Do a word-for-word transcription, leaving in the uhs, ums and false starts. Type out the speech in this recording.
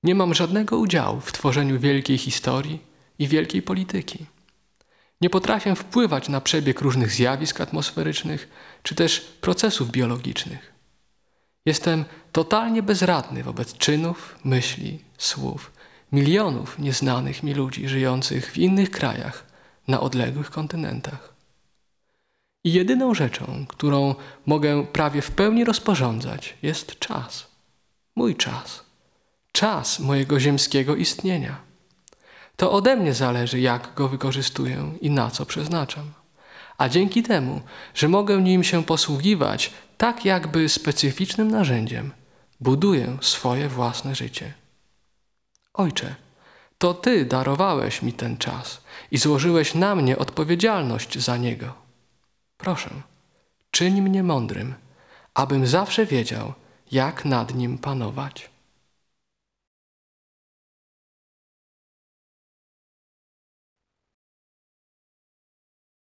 Nie mam żadnego udziału w tworzeniu wielkiej historii i wielkiej polityki. Nie potrafię wpływać na przebieg różnych zjawisk atmosferycznych czy też procesów biologicznych. Jestem totalnie bezradny wobec czynów, myśli, słów milionów nieznanych mi ludzi żyjących w innych krajach na odległych kontynentach. I jedyną rzeczą, którą mogę prawie w pełni rozporządzać, jest czas. Mój czas. Czas mojego ziemskiego istnienia. To ode mnie zależy, jak go wykorzystuję i na co przeznaczam. A dzięki temu, że mogę nim się posługiwać tak jakby specyficznym narzędziem, buduję swoje własne życie. Ojcze, to Ty darowałeś mi ten czas i złożyłeś na mnie odpowiedzialność za niego. Proszę, czyń mnie mądrym, abym zawsze wiedział, jak nad nim panować.